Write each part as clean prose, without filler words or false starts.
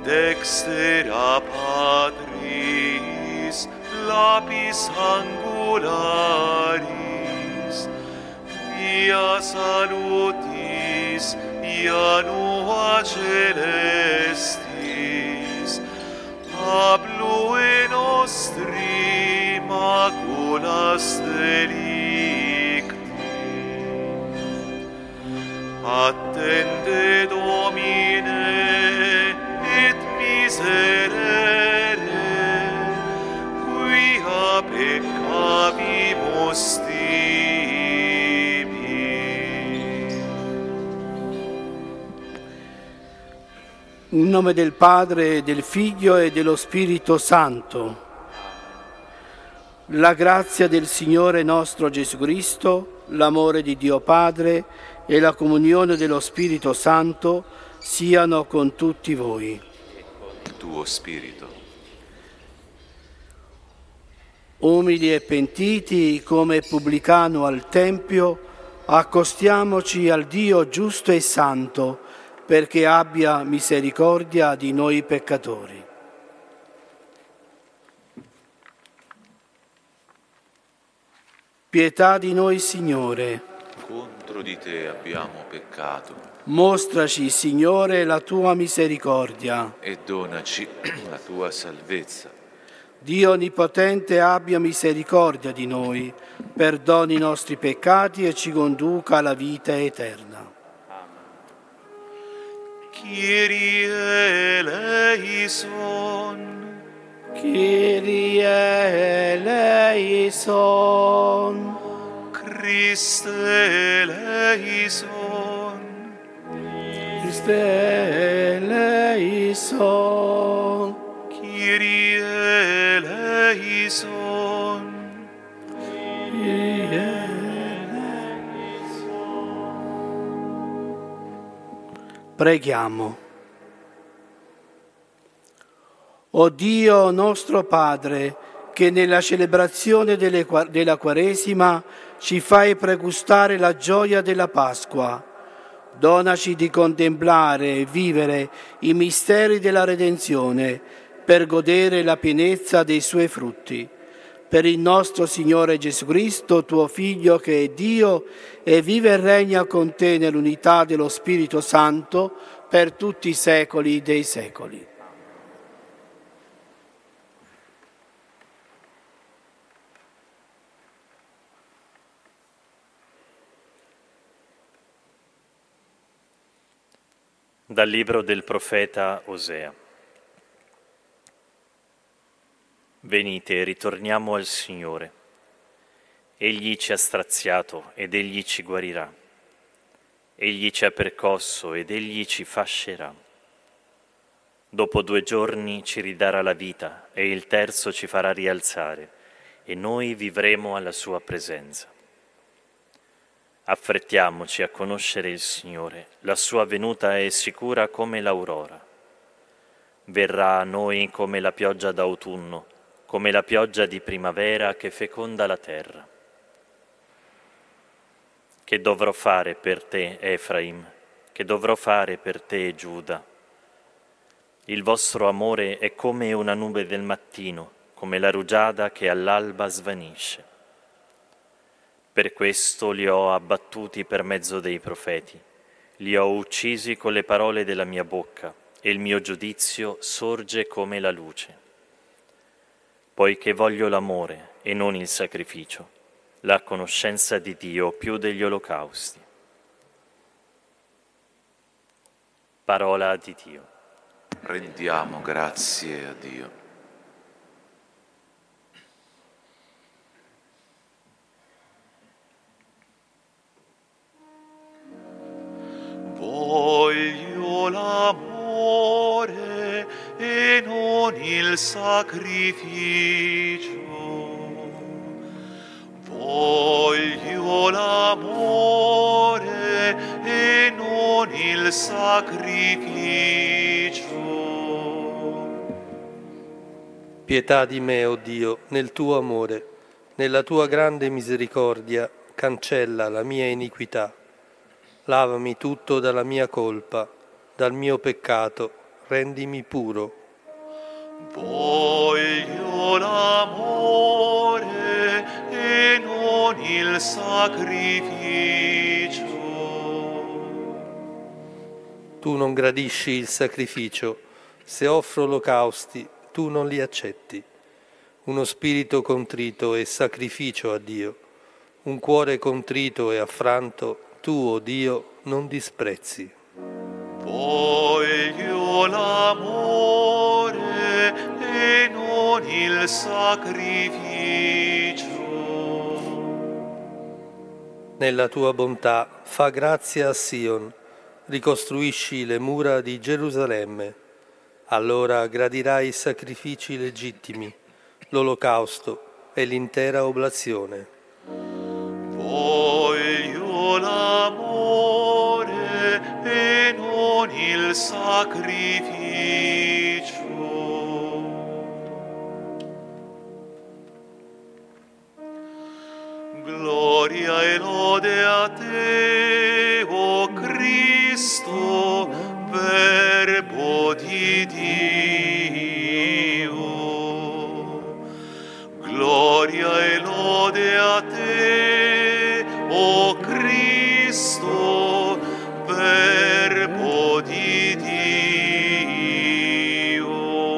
dextera Patris, lapis angularis, via salutis, ianua celestis, ablue nostri maculas delicti. Attende, Domine, et miserere, quia peccavimus tibi. In nome del Padre, del Figlio e dello Spirito Santo. La grazia del Signore nostro Gesù Cristo, l'amore di Dio Padre e la comunione dello Spirito Santo siano con tutti voi. E con il tuo spirito. Umili e pentiti come pubblicano al Tempio, accostiamoci al Dio giusto e santo, perché abbia misericordia di noi peccatori. Pietà di noi, Signore. Contro di te abbiamo peccato. Mostraci, Signore, la tua misericordia. E donaci la tua salvezza. Dio Onnipotente abbia misericordia di noi, perdoni i nostri peccati e ci conduca alla vita eterna. Kyrie eleison. Kyrie eleison. Christe eleison. Christe eleison. Kyrie eleison. Kyrie eleison. Preghiamo. O Dio nostro Padre, che nella celebrazione della Quaresima ci fai pregustare la gioia della Pasqua, donaci di contemplare e vivere i misteri della redenzione per godere la pienezza dei suoi frutti. Per il nostro Signore Gesù Cristo, tuo Figlio, che è Dio e vive e regna con te nell'unità dello Spirito Santo per tutti i secoli dei secoli. Dal libro del profeta Osea. Venite, ritorniamo al Signore. Egli ci ha straziato ed Egli ci guarirà. Egli ci ha percosso ed Egli ci fascerà. Dopo 2 giorni ci ridarà la vita e il terzo ci farà rialzare e noi vivremo alla sua presenza. Affrettiamoci a conoscere il Signore, la sua venuta è sicura come l'aurora. Verrà a noi come la pioggia d'autunno, come la pioggia di primavera che feconda la terra. Che dovrò fare per te, Efraim? Che dovrò fare per te, Giuda? Il vostro amore è come una nube del mattino, come la rugiada che all'alba svanisce. Per questo li ho abbattuti per mezzo dei profeti, li ho uccisi con le parole della mia bocca, e il mio giudizio sorge come la luce. Poiché voglio l'amore e non il sacrificio, la conoscenza di Dio più degli olocausti. Parola di Dio. Rendiamo grazie a Dio. Voglio l'amore e non il sacrificio. Voglio l'amore e non il sacrificio. Pietà di me, o Dio, nel tuo amore, nella tua grande misericordia, cancella la mia iniquità. Lavami tutto dalla mia colpa, dal mio peccato, rendimi puro. Voglio l'amore e non il sacrificio. Tu non gradisci il sacrificio, se offro olocausti, tu non li accetti. Uno spirito contrito è sacrificio a Dio, un cuore contrito e affranto, tu, o Dio, non disprezzi. Voglio l'amore e non il sacrificio. Nella tua bontà fa grazia a Sion, ricostruisci le mura di Gerusalemme. Allora gradirai i sacrifici legittimi, l'olocausto e l'intera oblazione. Voglio l'amore e non il sacrificio. Gloria e lode a te, o Cristo, Verbo di Dio. Gloria e lode a te, o Cristo, Verbo di Dio.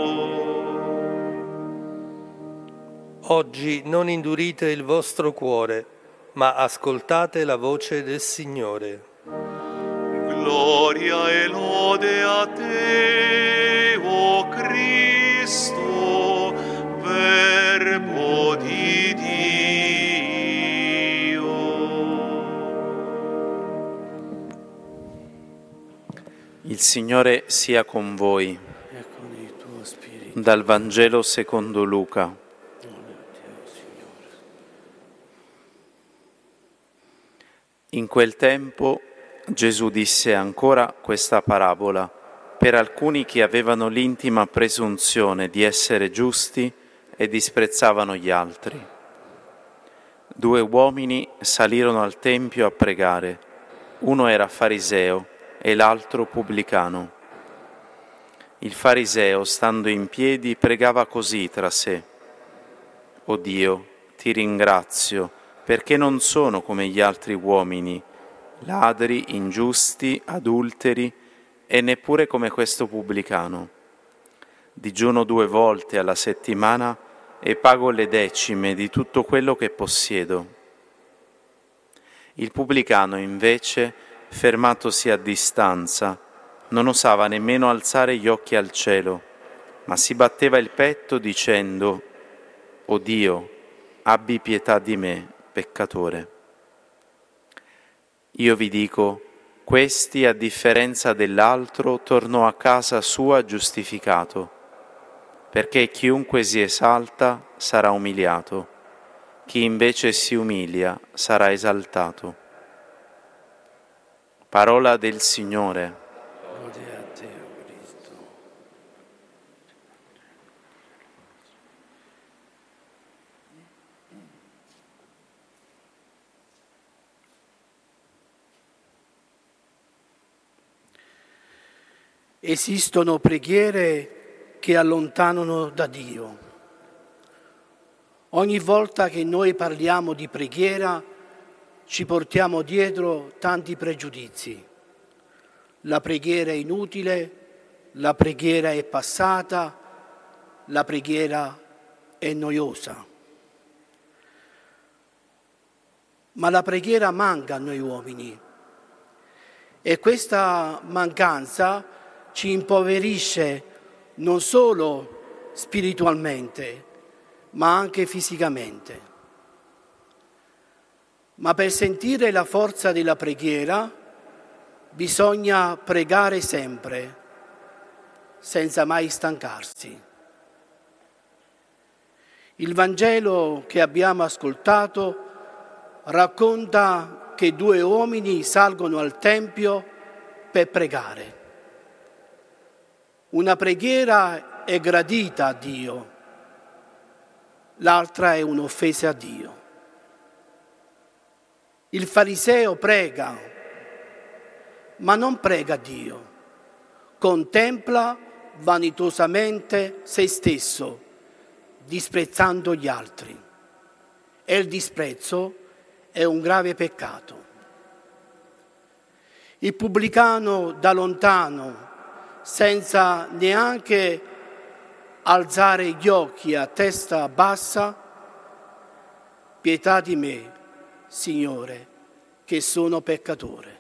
Oggi non indurite il vostro cuore, ma ascoltate la voce del Signore. Gloria e lode a te, o Cristo, Verbo di Dio. Il Signore sia con voi. E con il tuo spirito. Dal Vangelo secondo Luca. In quel tempo Gesù disse ancora questa parabola per alcuni che avevano l'intima presunzione di essere giusti e disprezzavano gli altri. 2 uomini salirono al tempio a pregare. Uno era fariseo e l'altro pubblicano. Il fariseo, stando in piedi, pregava così tra sé: «O Dio, ti ringrazio, perché non sono come gli altri uomini, ladri, ingiusti, adulteri e neppure come questo pubblicano. Digiuno 2 volte alla settimana e pago le decime di tutto quello che possiedo». Il pubblicano, invece, fermatosi a distanza, non osava nemmeno alzare gli occhi al cielo, ma si batteva il petto dicendo: «O Dio, abbi pietà di me, peccatore». Io vi dico, questi, a differenza dell'altro, tornò a casa sua giustificato, perché chiunque si esalta sarà umiliato, chi invece si umilia sarà esaltato. Parola del Signore. Lode a te, o Cristo. Esistono preghiere che allontanano da Dio. Ogni volta che noi parliamo di preghiera ci portiamo dietro tanti pregiudizi. La preghiera è inutile, la preghiera è passata, la preghiera è noiosa. Ma la preghiera manca a noi uomini e questa mancanza ci impoverisce non solo spiritualmente, ma anche fisicamente. Ma per sentire la forza della preghiera bisogna pregare sempre, senza mai stancarsi. Il Vangelo che abbiamo ascoltato racconta che 2 uomini salgono al Tempio per pregare. Una preghiera è gradita a Dio, l'altra è un'offesa a Dio. Il fariseo prega, ma non prega Dio, contempla vanitosamente se stesso, disprezzando gli altri. E il disprezzo è un grave peccato. Il pubblicano da lontano, senza neanche alzare gli occhi a testa bassa: pietà di me, Signore, che sono peccatore.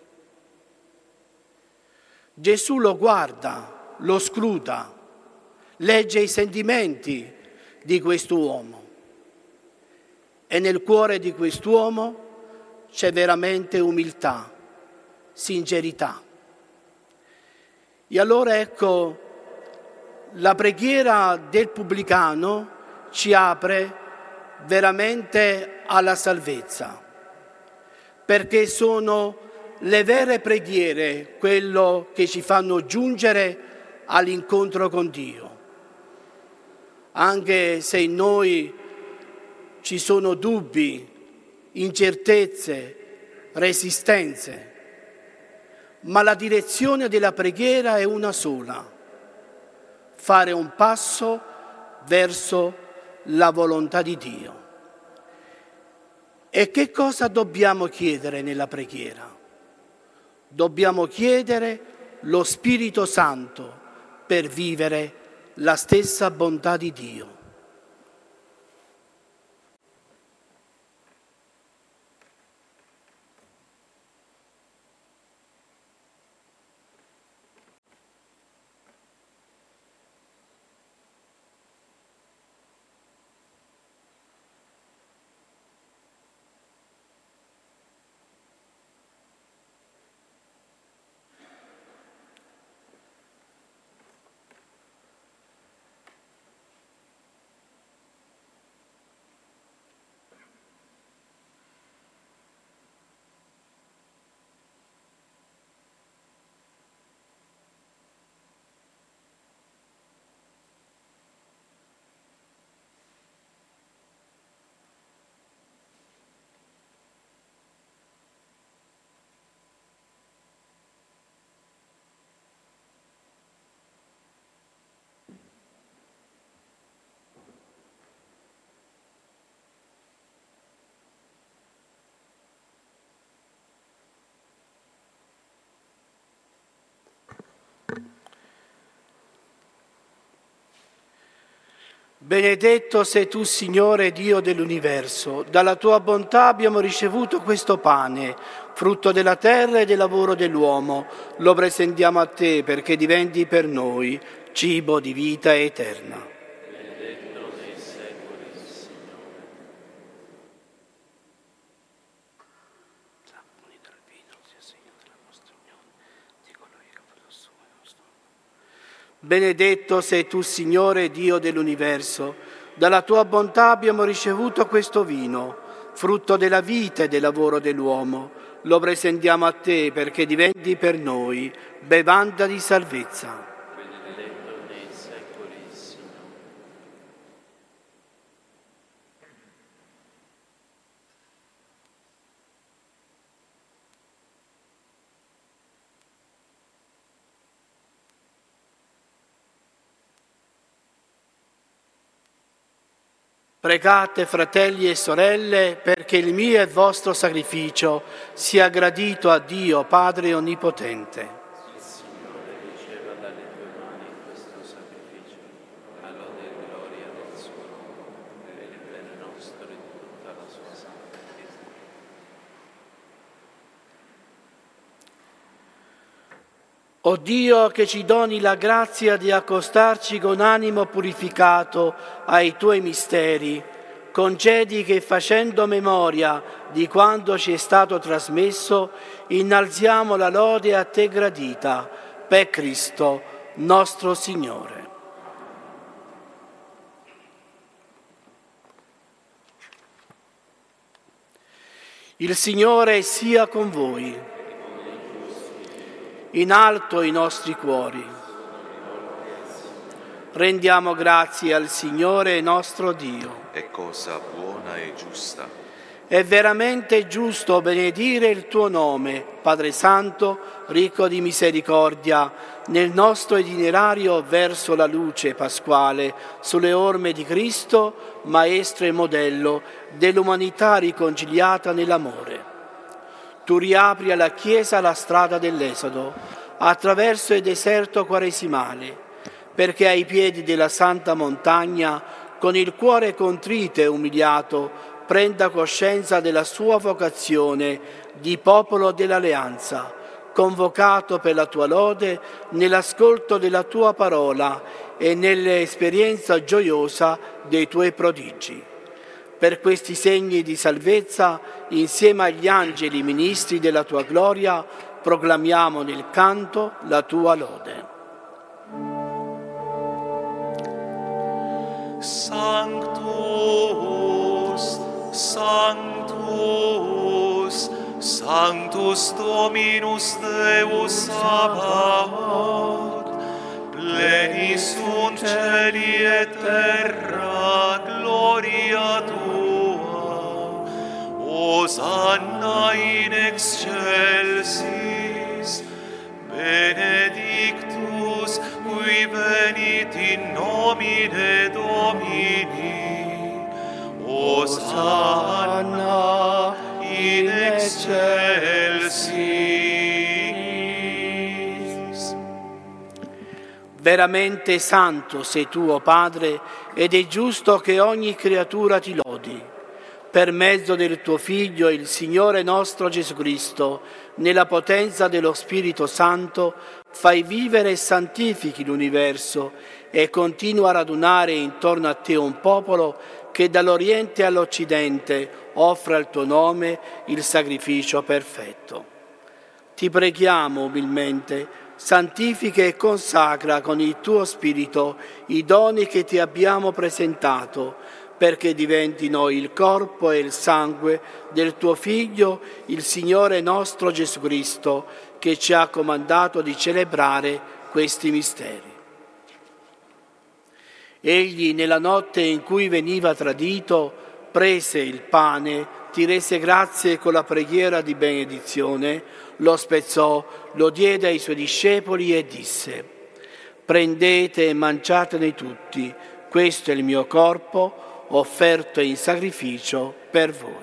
Gesù lo guarda, lo scruta, legge i sentimenti di quest'uomo e nel cuore di quest'uomo c'è veramente umiltà, sincerità. E allora ecco, la preghiera del pubblicano ci apre veramente alla salvezza, perché sono le vere preghiere quello che ci fanno giungere all'incontro con Dio. Anche se in noi ci sono dubbi, incertezze, resistenze, ma la direzione della preghiera è una sola: fare un passo verso la volontà di Dio. E che cosa dobbiamo chiedere nella preghiera? Dobbiamo chiedere lo Spirito Santo per vivere la stessa bontà di Dio. Benedetto sei tu, Signore Dio dell'universo, dalla tua bontà abbiamo ricevuto questo pane, frutto della terra e del lavoro dell'uomo. Lo presentiamo a te perché diventi per noi cibo di vita eterna. Benedetto nei secoli, Signore. Benedetto sei tu, Signore Dio dell'universo, dalla tua bontà abbiamo ricevuto questo vino, frutto della vita e del lavoro dell'uomo. Lo presentiamo a te perché diventi per noi bevanda di salvezza. Benedetto nei secoli, Signore. Pregate, fratelli e sorelle, perché il mio e il vostro sacrificio sia gradito a Dio, Padre Onnipotente. Il Signore riceva dalle tue mani questo sacrificio, a lode e gloria del suo nome, per il bene nostro e di tutta la sua santa Chiesa. O Dio, che ci doni la grazia di accostarci con animo purificato ai tuoi misteri, concedi che, facendo memoria di quanto ci è stato trasmesso, innalziamo la lode a te gradita, per Cristo nostro Signore. Il Signore sia con voi. In alto i nostri cuori. Rendiamo grazie al Signore nostro Dio. È cosa buona e giusta. È veramente giusto benedire il tuo nome, Padre Santo, ricco di misericordia, nel nostro itinerario verso la luce pasquale, sulle orme di Cristo, Maestro e modello dell'umanità riconciliata nell'amore. Tu riapri alla Chiesa la strada dell'Esodo, attraverso il deserto quaresimale, perché ai piedi della Santa Montagna, con il cuore contrito e umiliato, prenda coscienza della sua vocazione di popolo dell'Alleanza, convocato per la tua lode nell'ascolto della tua parola e nell'esperienza gioiosa dei tuoi prodigi. Per questi segni di salvezza, insieme agli angeli ministri della tua gloria, proclamiamo nel canto la tua lode. Sanctus, Sanctus, Sanctus Dominus Deus Sabaoth, plenis sunt celi et terra gloria tua, Hosanna in excelsis, benedictus qui venit in nomine Domini, Hosanna in excelsis. Veramente santo sei tu, o Padre, ed è giusto che ogni creatura ti lodi. Per mezzo del tuo Figlio, il Signore nostro Gesù Cristo, nella potenza dello Spirito Santo, fai vivere e santifichi l'universo e continua a radunare intorno a te un popolo che dall'Oriente all'Occidente offre al tuo nome il sacrificio perfetto. Ti preghiamo umilmente, santifica e consacra con il tuo Spirito i doni che ti abbiamo presentato, perché diventino il corpo e il sangue del tuo Figlio, il Signore nostro Gesù Cristo, che ci ha comandato di celebrare questi misteri. Egli, nella notte in cui veniva tradito, prese il pane, ti rese grazie con la preghiera di benedizione, lo spezzò, lo diede ai suoi discepoli e disse: prendete e mangiatene tutti, questo è il mio corpo, offerto in sacrificio per voi.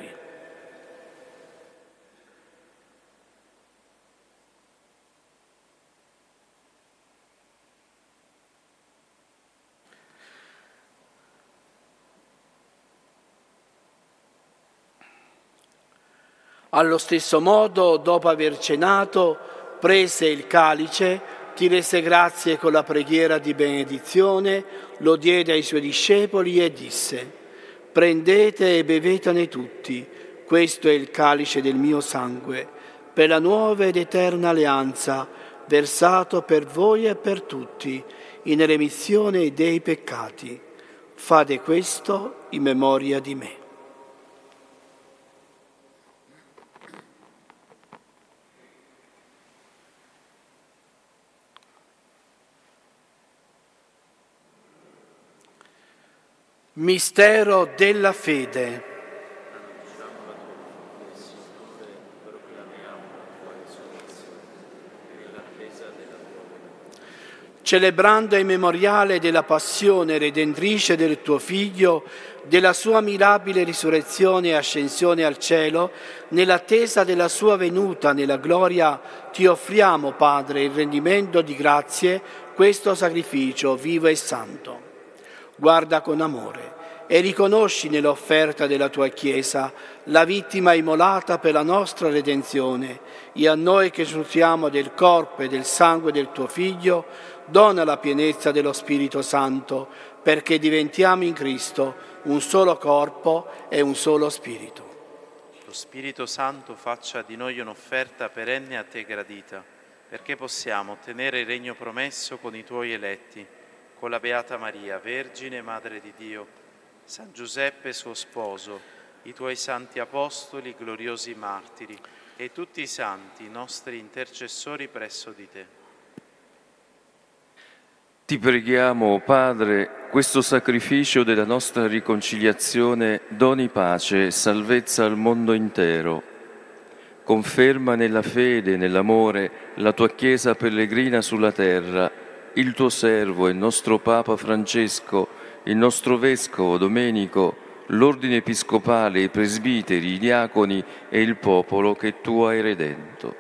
Allo stesso modo, dopo aver cenato, prese il calice, ti rese grazie con la preghiera di benedizione, lo diede ai suoi discepoli e disse: prendete e bevetene tutti, questo è il calice del mio sangue, per la nuova ed eterna alleanza, versato per voi e per tutti, in remissione dei peccati. Fate questo in memoria di me. Mistero della fede. Celebrando il memoriale della passione redentrice del tuo Figlio, della sua mirabile risurrezione e ascensione al cielo, nell'attesa della sua venuta nella gloria, ti offriamo, Padre, il rendimento di grazie, questo sacrificio vivo e santo. Guarda con amore e riconosci nell'offerta della tua Chiesa la vittima immolata per la nostra redenzione, e a noi che nutriamo del corpo e del sangue del tuo Figlio, dona la pienezza dello Spirito Santo, perché diventiamo in Cristo un solo corpo e un solo Spirito. Lo Spirito Santo faccia di noi un'offerta perenne a te gradita, perché possiamo ottenere il regno promesso con i tuoi eletti, con la Beata Maria, Vergine Madre di Dio, San Giuseppe suo sposo, i tuoi santi apostoli, gloriosi martiri, e tutti i santi, nostri intercessori presso di te. Ti preghiamo, Padre, questo sacrificio della nostra riconciliazione doni pace e salvezza al mondo intero. Conferma nella fede e nell'amore la tua Chiesa pellegrina sulla terra, il tuo servo e nostro Papa Francesco, il nostro Vescovo Domenico, l'Ordine Episcopale, i presbiteri, i diaconi e il popolo che tu hai redento.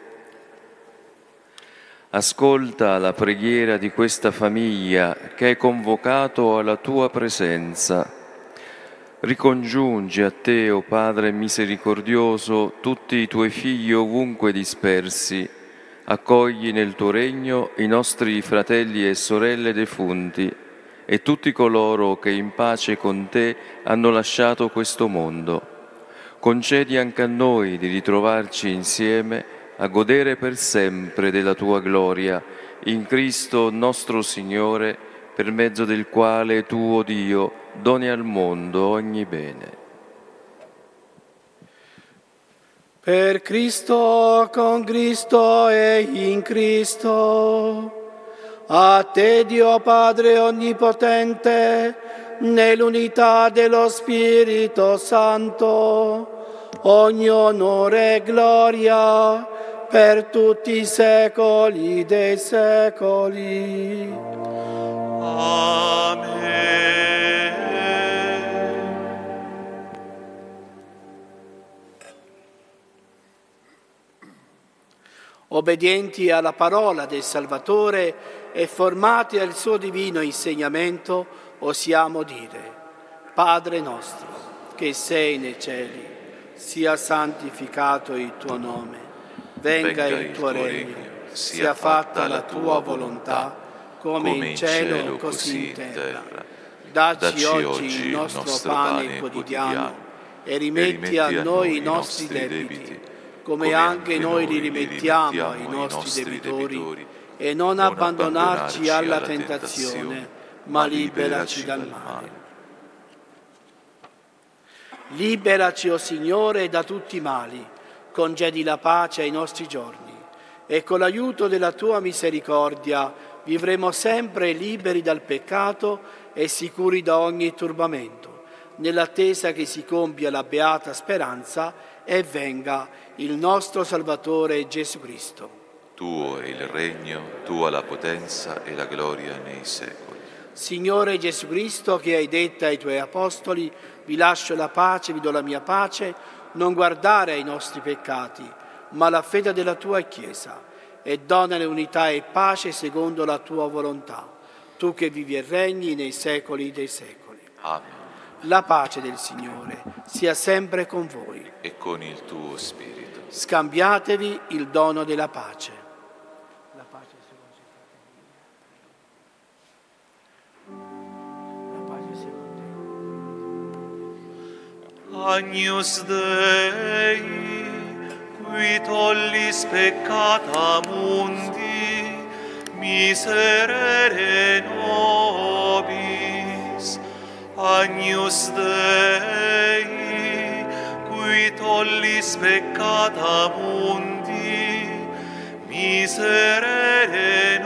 Ascolta la preghiera di questa famiglia che hai convocato alla tua presenza. Ricongiungi a te, o Padre misericordioso, tutti i tuoi figli ovunque dispersi. Accogli nel tuo regno i nostri fratelli e sorelle defunti e tutti coloro che in pace con te hanno lasciato questo mondo. Concedi anche a noi di ritrovarci insieme a godere per sempre della tua gloria, in Cristo nostro Signore, per mezzo del quale tu, o Dio, doni al mondo ogni bene. Per Cristo, con Cristo e in Cristo, a te Dio Padre Onnipotente, nell'unità dello Spirito Santo, ogni onore e gloria per tutti i secoli dei secoli. Amen. Obbedienti alla parola del Salvatore e formati al suo divino insegnamento, osiamo dire: Padre nostro, che sei nei cieli, sia santificato il tuo nome, venga il tuo regno, sia fatta la tua volontà, come in cielo così in terra. Dacci oggi il nostro pane quotidiano e rimetti a noi i nostri debiti, come anche noi li rimettiamo ai nostri debitori, e non abbandonarci alla tentazione, ma liberaci dal male. Liberaci, o Signore, da tutti i mali, congedi la pace ai nostri giorni, e con l'aiuto della tua misericordia vivremo sempre liberi dal peccato e sicuri da ogni turbamento, nell'attesa che si compia la beata speranza e venga il nostro Salvatore Gesù Cristo. Tuo è il regno, tua la potenza e la gloria nei secoli. Signore Gesù Cristo, che hai detto ai tuoi apostoli: vi lascio la pace, vi do la mia pace, non guardare ai nostri peccati, ma alla fede della tua Chiesa, e donale unità e pace secondo la tua volontà, tu che vivi e regni nei secoli dei secoli. Amen. La pace del Signore sia sempre con voi. E con il tuo spirito. Scambiatevi il dono della pace. La pace sia con te. Agnus Dei, qui tollis peccata mundi, miserere nobis. Agnus Dei, qui tollis peccata mundi, miserere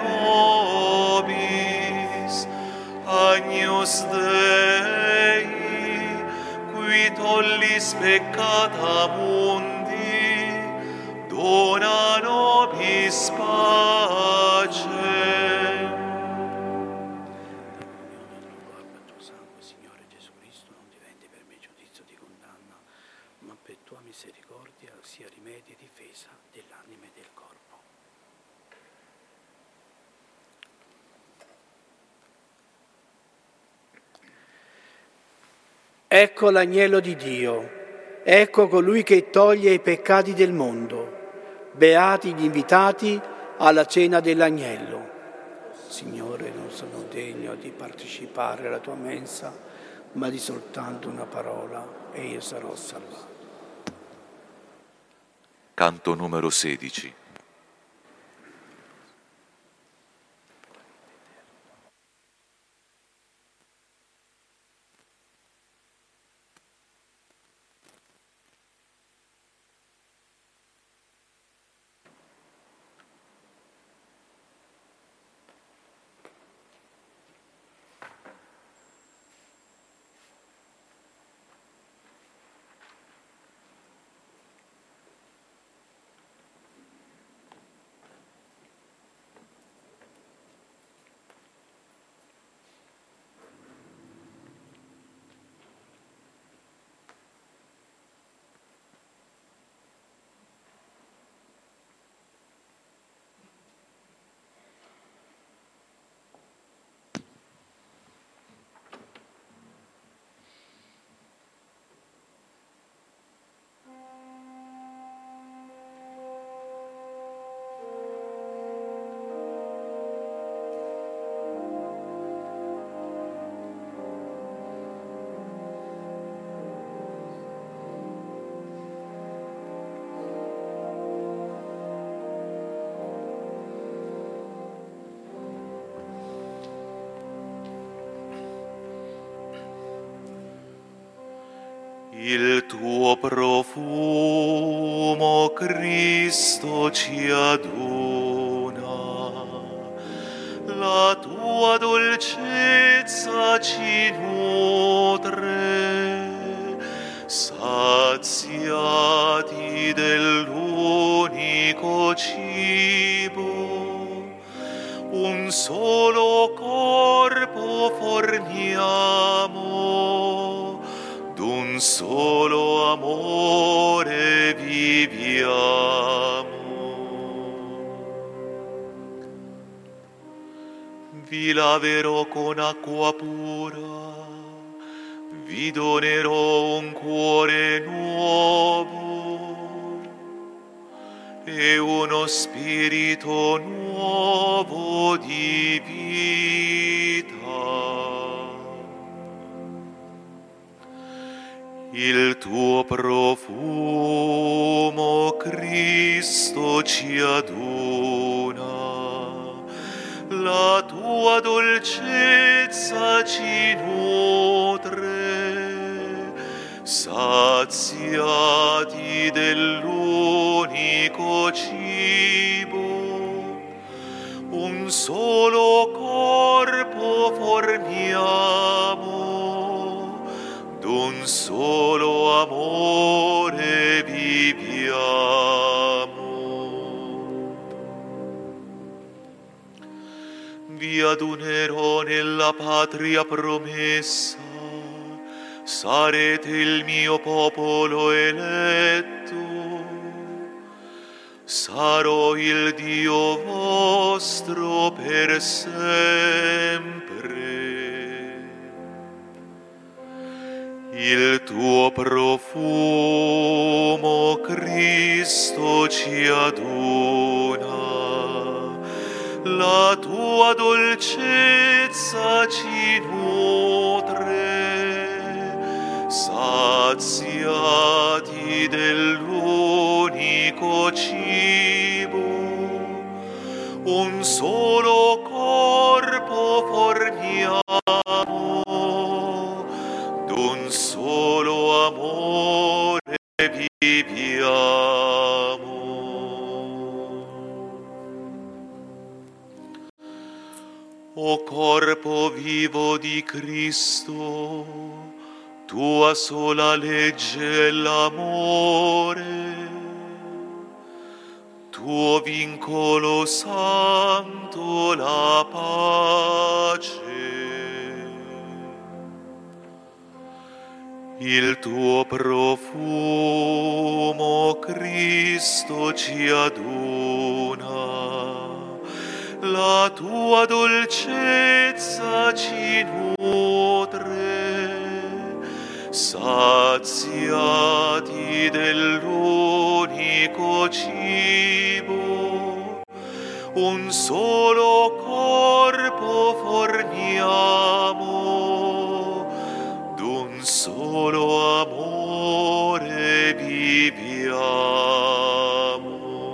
nobis. Agnus Dei, qui tollis peccata mundi, dona nobis pace. Misericordia sia rimedio e difesa dell'anima e del corpo. Ecco l'agnello di Dio, ecco colui che toglie i peccati del mondo. Beati gli invitati alla cena dell'agnello. Signore, non sono degno di partecipare alla tua mensa, ma di soltanto una parola e io sarò salvato. Canto numero 16. Il tuo profumo, Cristo, ci aduna, la tua dolcezza ci nutre, saziati dell'unico cibo, un solo corpo forniamo, d'un solo amore viviamo. Vi laverò con acqua pura, vi donerò un cuore nuovo e uno spirito nuovo di vita. Il tuo profumo, Cristo, ci aduna, la tua dolcezza ci nutre, saziati dell'unico cibo, un solo corpo forniamo, d'un solo amore viviamo. Vi adunerò nella patria promessa, sarete il mio popolo eletto, sarò il Dio vostro per sempre. Il tuo profumo, Cristo, ci aduna, la tua dolcezza ci nutre, saziati dell'unico cibo, un solo corpo forniamo, d'un solo amore viviamo. O corpo vivo di Cristo, tua sola legge è l'amore, tuo vincolo santo la pace. Il tuo profumo, Cristo, ci aduna, la tua dolcezza ci nutre, saziati dell'unico cibo, un solo corpo forniamo, d'un solo amore viviamo.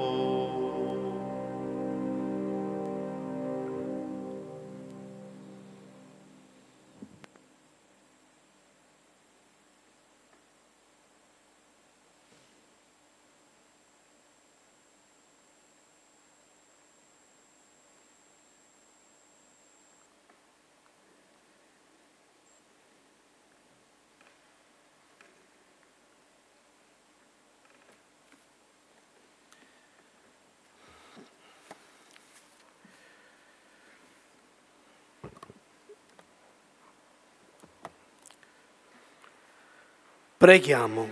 Preghiamo.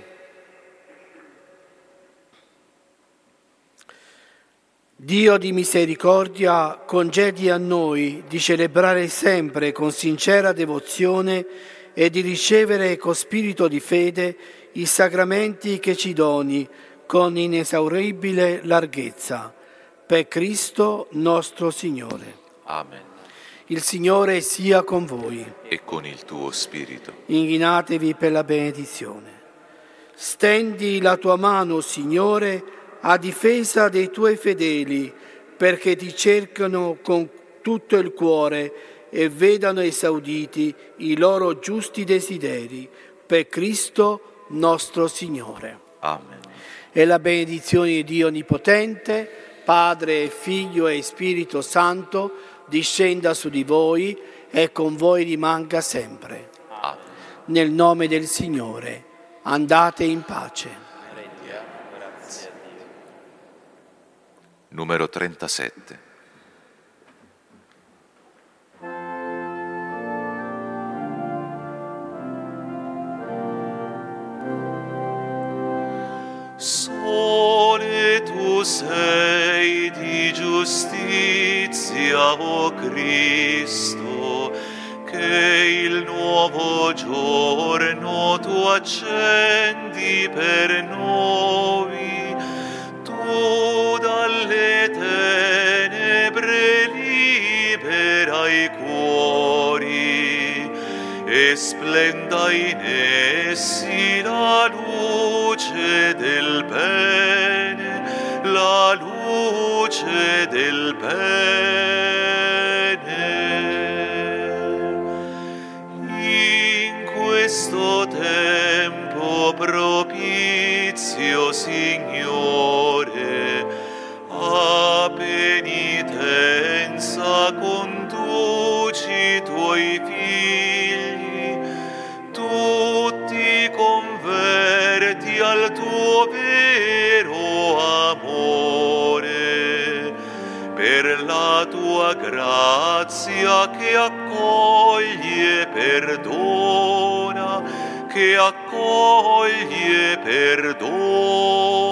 Dio di misericordia, concedi a noi di celebrare sempre con sincera devozione e di ricevere con spirito di fede i sacramenti che ci doni con inesauribile larghezza. Per Cristo nostro Signore. Amen. Il Signore sia con voi. E con il tuo spirito. Inchinatevi per la benedizione. Stendi la tua mano, Signore, a difesa dei tuoi fedeli, perché ti cercano con tutto il cuore e vedano esauditi i loro giusti desideri. Per Cristo nostro Signore. Amen. E la benedizione di Dio Onnipotente, Padre, Figlio e Spirito Santo, discenda su di voi e con voi rimanga sempre. Amen. Nel nome del Signore, andate in pace. Numero 37. Sole tu sei di giustizia, o Cristo, che il nuovo giorno tu accendi per noi. Tu dalle tenebre libera i cuori e splenda in essi la luce del bene, la luce del bene. In questo tempo propizio, Signore, a penitenza conduci i tuoi figli, tutti converti al tuo vero amore, per la tua grazia che accoglie e perdona, che accoglie e perdona.